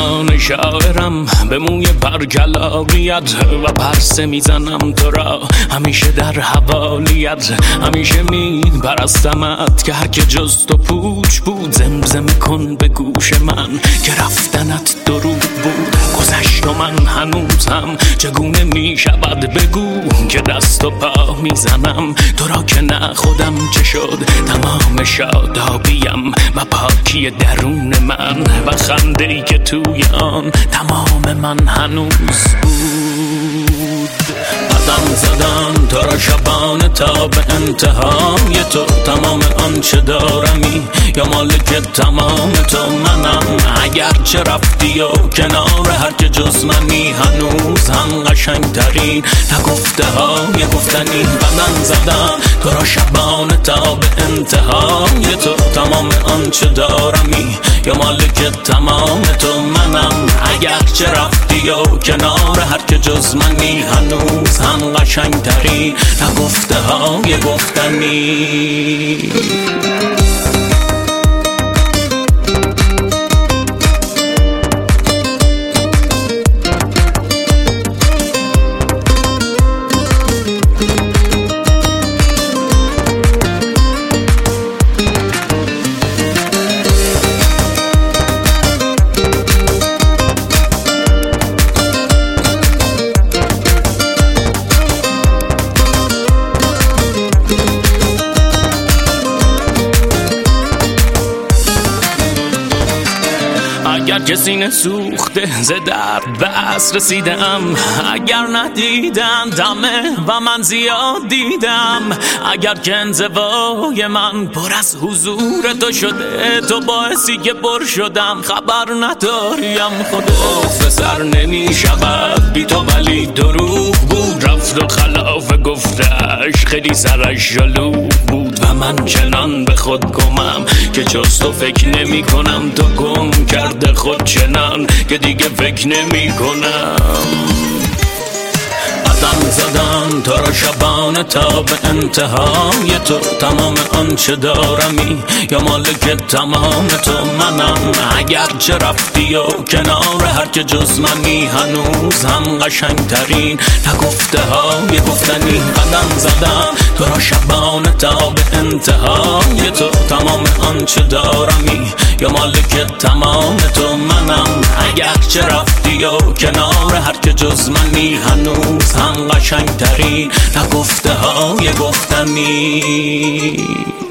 زبان شاعرم به موی برگلاقیت و پرسه میزنم تو را همیشه در حوالیت. همیشه میپرستمت که هر که جز تو پوچ بود. زمزمه کن به گوش من که رفتنت دروغ بود. گذشت و من هنوزم چگونه میشود بگو که دست و پا میزنم تو را که نه خودم چه شد. تمام شادابیم و پاکی درون من و خنده‌ای که توی آن تمام من هنوز بود. قدم زدن تو را شبانه تا به انتهای تو. تمام آنچه دارمی یا مالک تمام تو منم. اگرچه رفتی و کنار هر که جز منی هنوز هم قشنگ ترین نگفته های گفتنی. قدم زدن تو را شبانه تا به انتهای تو. تمام آنچه دارمی یا مالک تمام تو منم. اگرچه رفتی و کنار هر که جز منی هنوز هم قشنگ ترین نگفته های گفتنی. اگر کسی نسوخته ز درد بس رسیدم. اگر ندیدن دمه و من زیاد دیدم. اگر که انزوای من پر از حضور تو شده تو باعثی که پر شدم. خبر نداریم خدا سر نمی شود بی تو ولی دروغ بود. رفت و خلاف گفتش خیلی سرش جلو بود و من چنان به خود گمم که جز تو فکر نمی کنم. تو گم کرده خود چنان که دیگه فکر نمی کنم. قدم زدن تو را شبانه تا به انتهای تو. تمام آنچه دارمی یا مالک تمام تو منم. اگرچه رفتی و کنار هر که جز منی هنوز هم قشنگ ترین نگفته های گفتنی. قدم زدن تو را شبانه تا به انتهای تو. تمام آنچه دارمی یا مالک تمام تو منم. اگرچه رفتی و کنار هر که جز منی هنوز هم قشنگ ترین نگفته های گفتنی.